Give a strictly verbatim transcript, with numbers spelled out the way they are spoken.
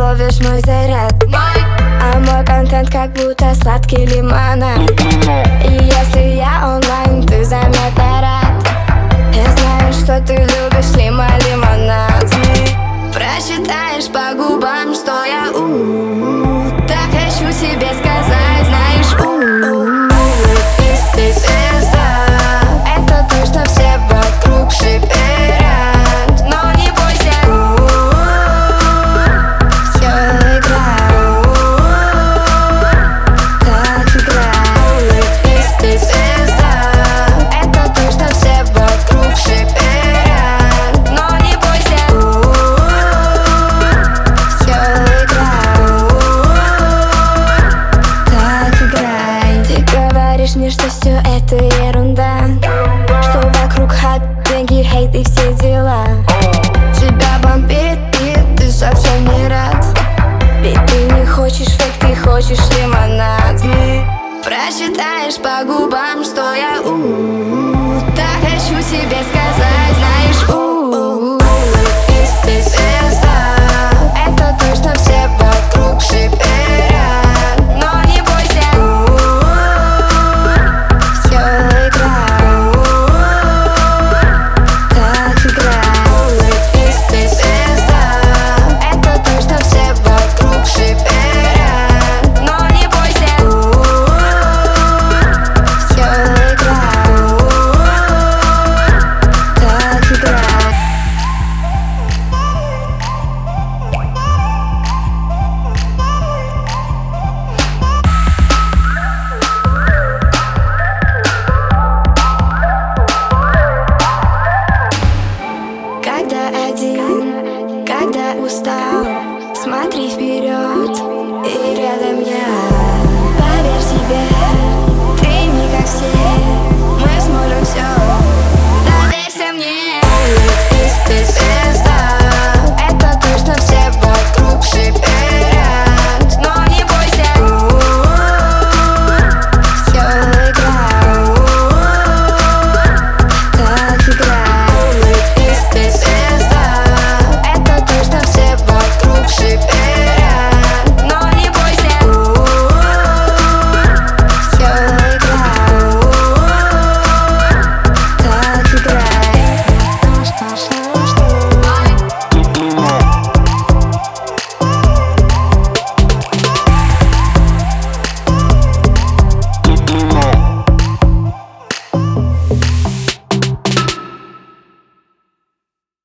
ловишь мой заряд, а мой контент как будто сладкий лимонад. И если я онлайн, ты заметно рад. Я знаю, что ты любишь лимо-лимонад. Прочитаешь по губам, что я у-у-у. Так хочу тебе сказать, знаешь, у-у-у. Ты звезда, это то, что все вокруг шиперят. Но не бойся, все играет, так играет. Ты звезда, это то, что все вокруг шиперят. Но не бойся, все играет, так играет. Ты говоришь мне, что все это ерунда, что вокруг хат, деньги, хейт и все дела. Тебя бомбит, и ты совсем не рад. Ведь ты не хочешь фейк, ты хочешь лимонад. Прочитаешь по губам, что я у-у-у. Так хочу тебе сказать, знаешь, у-у-у. Ты звезда, это то, что все вокруг шиперят.